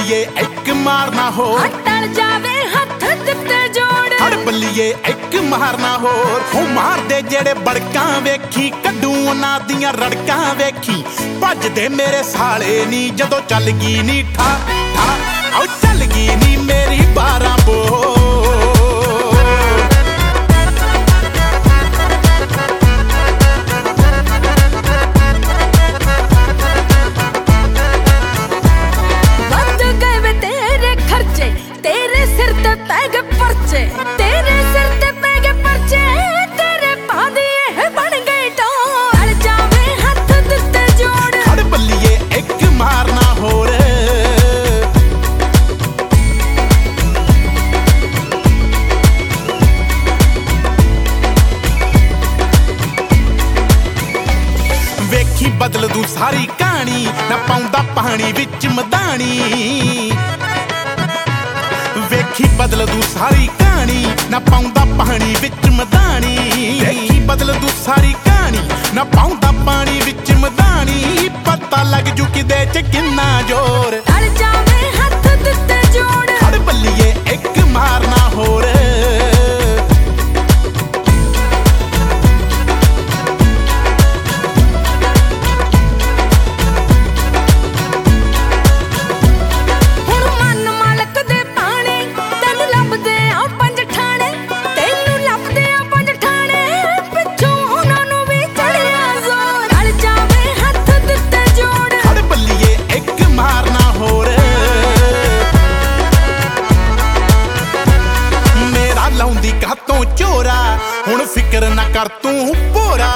ਬੱਲੀਏ ਇੱਕ ਮਾਰਨਾ ਹੋਰ ਟਲ ਜਾਵੇ ਹੱਥ ਦਿੱਤੇ ਜੋੜ ਹੜ ਬੱਲੀਏ ਇੱਕ ਮਾਰਨਾ ਹੋਰ ਹੋ ਮਾਰਦੇ ਜਿਹੜੇ ਬੜਕਾਂ ਵੇਖੀ ਕੱਢੂ ਉਹਨਾਂ ਦੀਆਂ ਰੜਕਾਂ ਵੇਖੀ ਭੱਜਦੇ ਮੇਰੇ ਸਾਲੇ ਨੀ ਜਦੋਂ ਚੱਲ ਗਈ ਨੀ ਠਾ ਠਾ ਆਉ ਚੱਲ ਗਈ ਨੀ ਮੇਰੀ 12 ਬੋਰ तेरे सिर ते पै गए परचे तेरे सिर ते पै गए परचे तेरे पादिए बन गए टोर टल जावे हथ दिते जोड़ हड़ बल्लिए एक मारना होर वेखी बदल दूं सारी कहानी ना पाउंदा पानी विच मदानी ਵੇਖੀ ਬਦਲ ਦੂ ਸਾਰੀ ਕਹਾਣੀ ਨਾ ਪਾਉਂਦਾ ਪਾਣੀ ਵਿੱਚ ਮਦਾਨੀ ਵੇਖੀ ਬਦਲ ਦੂ ਸਾਰੀ ਕਹਾਣੀ ਨਾ ਪਾਉਂਦਾ ਪਾਣੀ ਵਿੱਚ ਮਦਾਨੀ ਪਤਾ ਲੱਗ ਜੂ ਕਿਦੇ ਚ ਕਿੰਨਾ ਜ਼ੋਰ ਟਲ ਜਾਵੇ ਹੱਥ ਦਿੱਤੇ ਜੋੜ ਹੜ ਬੱਲੀਏ ਇੱਕ ਮਾਰਨਾ ਹੋਰ ਕਾਤੋਂ ਚੋਰਾ ਹੁਣ ਫਿਕਰ ਨਾ ਕਰ ਤੂੰ ਭੋਰਾ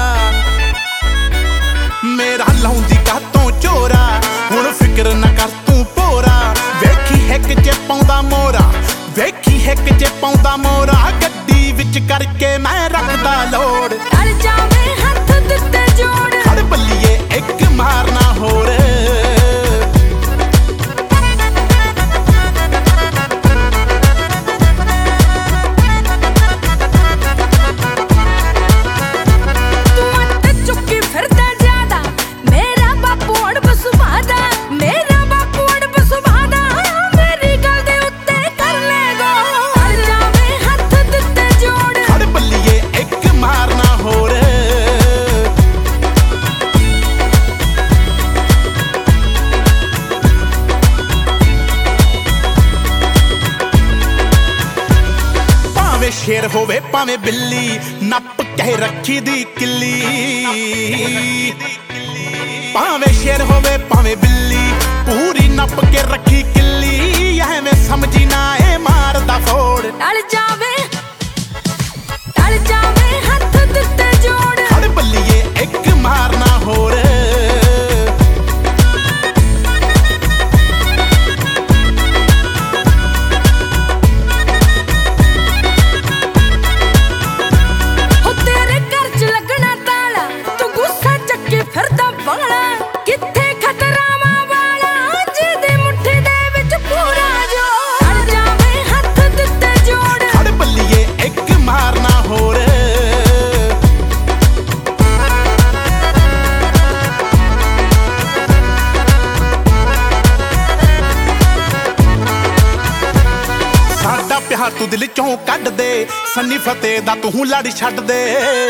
ਮੇਰਾ ਲਾਉਂਦੀ ਕਾਤੋਂ ਚੋਰਾ ਹੁਣ ਫਿਕਰ ਨਾ ਕਰ ਤੂੰ ਭੋਰਾ ਵੇਖੀ ਹਿੱਕ ਚ ਪਾਉਂਦਾ ਮੋਰਾ ਵੇਖੀ ਹਿੱਕ ਚ ਪਾਉਂਦਾ ਮੋਰਾ ਗੱਡੀ ਵਿੱਚ ਕਰਕੇ ਮੈਂ ਰੱਖਦਾ ਲੋੜ ਟਲ ਜਾਵੇ ਹੱਥ ਦਿੱਤੇ ਜੋੜ ਹੜ ਬੱਲੀਏ ਇੱਕ ਮਾਰਨਾ ਹੋਰ शेर होवे भावे बिल्ली नप के रखी दी किल्ली भावे शेर होवे भावे बिल्ली पूरी नप के रखी किल्ली एवें समझी ना ए मारदा फोड़ टल जावे हथ दिते जोड़ हड़ बल्लिए एक मारना होर ਪਿਆਰ ਤੂੰ ਦਿਲ ਚੋਂ ਕੱਢ ਦੇ ਸੰਨੀ ਫਤਿਹ ਦਾ ਤੂੰ ਲੜ ਛੱਡ ਦੇ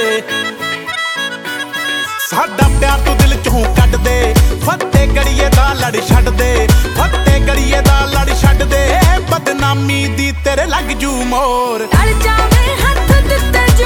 ਸਾਡਾ ਪਿਆਰ ਤੂੰ ਦਿਲ ਚੋਂ ਕੱਢ ਦੇ ਫਤਿਹ ਗੜੀਏ ਦਾ ਲੜ ਛੱਡ ਦੇ ਫਤਿਹ ਗੜੀਏ ਦਾ ਲੜ ਛੱਡ ਦੇ ਬਦਨਾਮੀ ਦੀ ਤੇਰੇ ਲੱਗ ਜੂ ਮੋਰ ਟਲ ਜਾਵੇ ਹੱਥ ਦਿੱਤੇ